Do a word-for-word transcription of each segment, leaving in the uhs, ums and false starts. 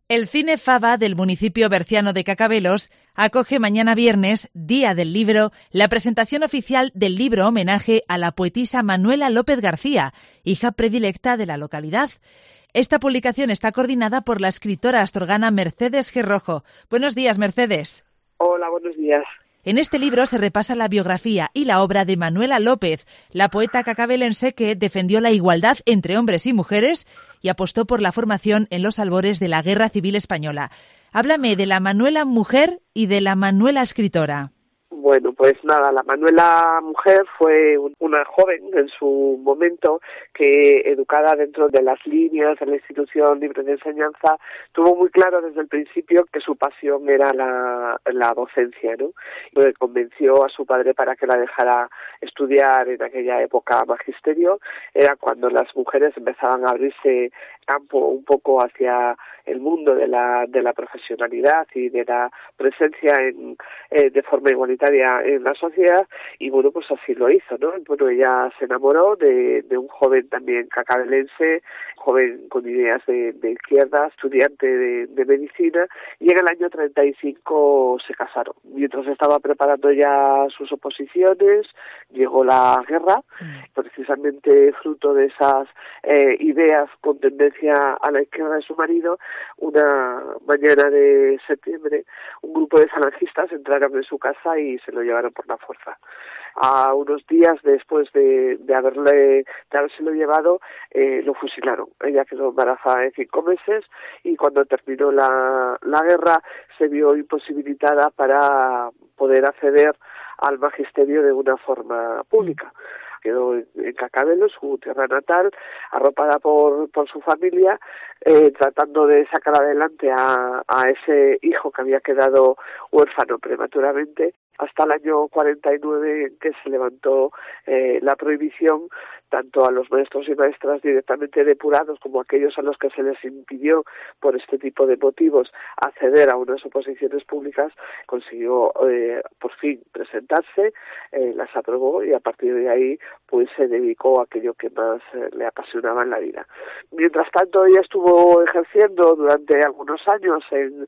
El Cine Faba del municipio berciano de Cacabelos acoge mañana viernes, Día del Libro, la presentación oficial del libro homenaje a la poetisa Manuela López García, hija predilecta de la localidad. Esta publicación está coordinada por la escritora astorgana Mercedes G. Rojo. Buenos días, Mercedes. Hola, buenos días. En este libro se repasa la biografía y la obra de Manuela López, la poeta cacabelense que defendió la igualdad entre hombres y mujeres y apostó por la formación en los albores de la Guerra Civil Española. Háblame de la Manuela mujer y de la Manuela escritora. Bueno, pues nada, la Manuela mujer fue una joven en su momento que, educada dentro de las líneas de la institución libre de enseñanza, tuvo muy claro desde el principio que su pasión era la, la docencia, ¿no? Y convenció a su padre para que la dejara estudiar en aquella época magisterio. Era cuando las mujeres empezaban a abrirse campo un poco hacia el mundo de la de la profesionalidad y de la presencia en, eh, de forma igualitaria en la sociedad, y bueno, pues así lo hizo, ¿no? Bueno, ella se enamoró de, de un joven también cacabelense, joven con ideas de, de izquierda, estudiante de, de medicina, y en el año treinta y cinco se casaron. Mientras estaba preparando ya sus oposiciones, llegó la guerra, precisamente fruto de esas eh, ideas con tendencia a la izquierda de su marido. Una mañana de septiembre, un grupo de falangistas entraron en su casa y se lo llevaron por la fuerza. A unos días después de, de haberle de habérselo llevado, eh, lo fusilaron. Ella quedó embarazada de cinco meses y cuando terminó la, la guerra se vio imposibilitada para poder acceder al magisterio de una forma pública. Quedó en, en Cacabelos, su tierra natal, arropada por, por su familia, eh, tratando de sacar adelante a, a ese hijo que había quedado huérfano prematuramente, hasta el año cuarenta y nueve, en que se levantó eh, la prohibición tanto a los maestros y maestras directamente depurados como a aquellos a los que se les impidió por este tipo de motivos acceder a unas oposiciones públicas. Consiguió eh, por fin presentarse, eh, las aprobó y a partir de ahí pues se dedicó a aquello que más eh, le apasionaba en la vida. Mientras tanto, ella estuvo ejerciendo durante algunos años en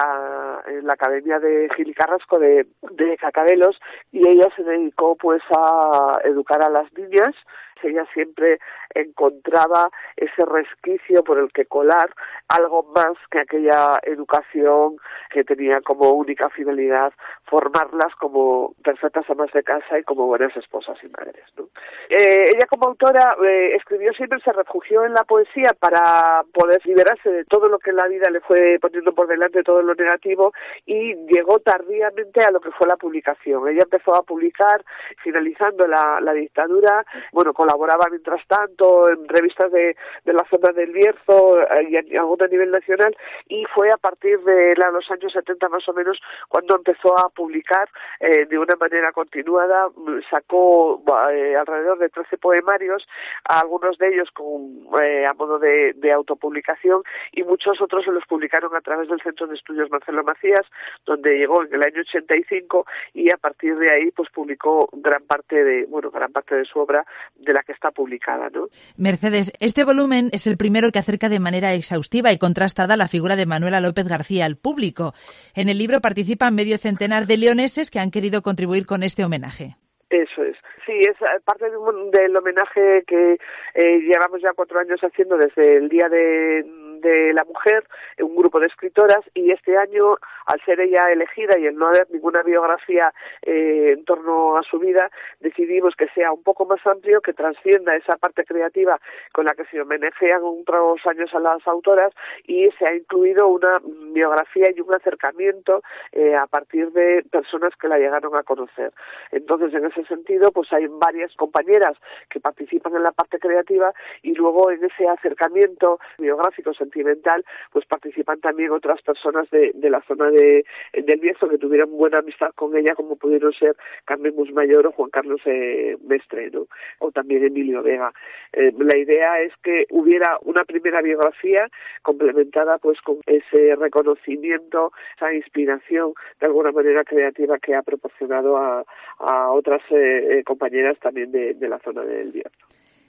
la, en la Academia de Gil y Carrasco de, de Cacabelos, y ella se dedicó pues a educar a las niñas. Ella siempre encontraba ese resquicio por el que colar algo más que aquella educación que tenía como única finalidad formarlas como perfectas amas de casa y como buenas esposas y madres, ¿no? Eh, ella como autora eh, escribió siempre, se refugió en la poesía para poder liberarse de todo lo que en la vida le fue poniendo por delante, todo lo negativo, y llegó tardíamente a lo que fue la publicación. Ella empezó a publicar finalizando la, la dictadura, bueno, colaboraba mientras tanto en revistas de, de la zona del Bierzo y a, a nivel nacional, y fue a partir de la, los años setenta más o menos cuando empezó a publicar eh, de una manera continuada. Sacó eh, alrededor de trece poemarios, algunos de ellos con, eh, a modo de, de autopublicación, y muchos otros se los publicaron a través del Centro de Estudios Marcelo Macías, donde llegó en el año ochenta y cinco, y a partir de ahí pues publicó gran parte de, bueno, gran parte de su obra, de la que está publicada, ¿no? Mercedes, este volumen es el primero que acerca de manera exhaustiva y contrastada la figura de Manuela López García al público. En el libro participan medio centenar de leoneses que han querido contribuir con este homenaje. Eso es. Sí, es parte de un, del homenaje que eh, llevamos ya cuatro años haciendo desde el Día de, de la Mujer, un grupo de escritoras, y este año, al ser ella elegida y el no haber ninguna biografía eh, en torno a su vida, decidimos que sea un poco más amplio, que trascienda esa parte creativa con la que se homenajean otros años a las autoras, y se ha incluido una biografía y un acercamiento eh, a partir de personas que la llegaron a conocer. Entonces, en ese sentido, pues hay varias compañeras que participan en la parte creativa, y luego en ese acercamiento biográfico sentimental pues participan también otras personas de, de la zona de del Bierzo que tuvieron buena amistad con ella, como pudieron ser Carmen Musmayor o Juan Carlos eh, Mestre, ¿no? O también Emilio Vega. Eh, la idea es que hubiera una primera biografía complementada pues con ese reconocimiento, esa inspiración de alguna manera creativa que ha proporcionado a, a otras eh, compañeras también de, de la zona del Bierzo.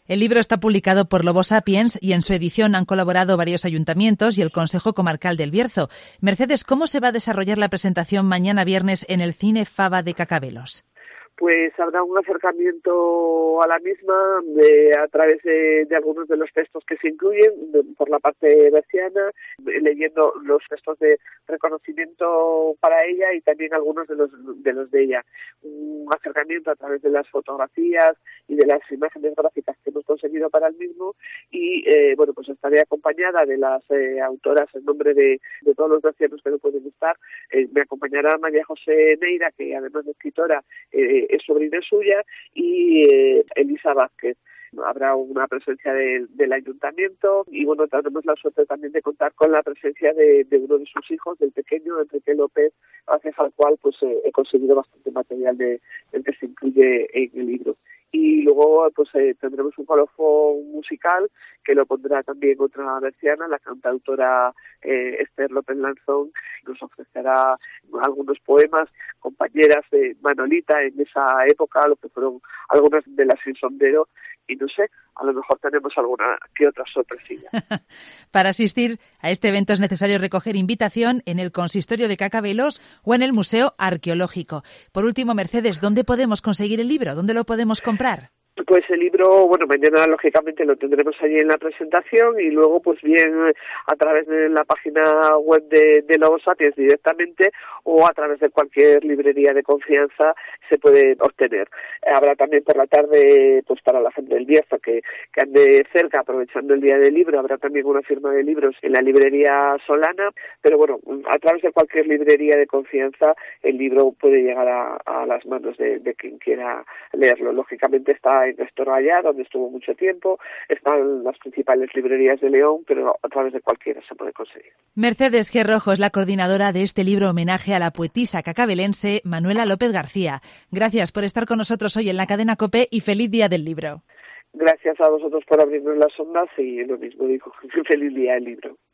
El libro está publicado por Lobo Sapiens y en su edición han colaborado varios ayuntamientos y el Consejo Comarcal del Bierzo. Mercedes, ¿cómo se va a desarrollar la presentación mañana viernes en el Cine Faba de Cacabelos? Pues habrá un acercamiento a la misma de, a través de, de algunos de los textos que se incluyen de, por la parte berciana, leyendo los textos de reconocimiento para ella y también algunos de los de los de ella. Un acercamiento a través de las fotografías y de las imágenes gráficas que hemos conseguido para el mismo y eh, bueno, pues estaré acompañada de las eh, autoras en nombre de, de todos los bercianos que no pueden estar. Eh, me acompañará María José Neira, que además de escritora eh, es sobrina suya, y eh, Elisa Vázquez. Habrá una presencia de, del ayuntamiento y bueno, tenemos la suerte también de contar con la presencia de, de uno de sus hijos, del pequeño Enrique López, gracias al cual pues eh, he conseguido bastante material de, del que se incluye en el libro. Y luego pues eh, tendremos un colofón musical que lo pondrá también otra berciana, la cantautora eh, Esther López Lanzón. Nos ofrecerá algunos poemas, compañeras de Manolita en esa época, lo que fueron algunas de las Sin Sondero, y no sé, a lo mejor tenemos alguna que otra sorpresilla. Para asistir a este evento es necesario recoger invitación en el Consistorio de Cacabelos o en el Museo Arqueológico. Por último, Mercedes, ¿dónde podemos conseguir el libro? ¿Dónde lo podemos comprar? Pues el libro, bueno, mañana lógicamente lo tendremos allí en la presentación y luego pues bien a través de la página web de, de Lobo Sapiens directamente o a través de cualquier librería de confianza se puede obtener. Habrá también por la tarde, pues para la gente del Bierzo que, que ande cerca aprovechando el día del libro, habrá también una firma de libros en la librería Solana, pero bueno, a través de cualquier librería de confianza el libro puede llegar a, a las manos de, de quien quiera leerlo. Lógicamente está en Néstor Allá, donde estuvo mucho tiempo, están las principales librerías de León, pero a través de cualquiera se puede conseguir. Mercedes G. Rojo es la coordinadora de este libro homenaje a la poetisa cacabelense Manuela López García. Gracias por estar con nosotros hoy en la cadena COPE y feliz día del libro. Gracias a vosotros por abrirnos las ondas y lo mismo digo, feliz día del libro.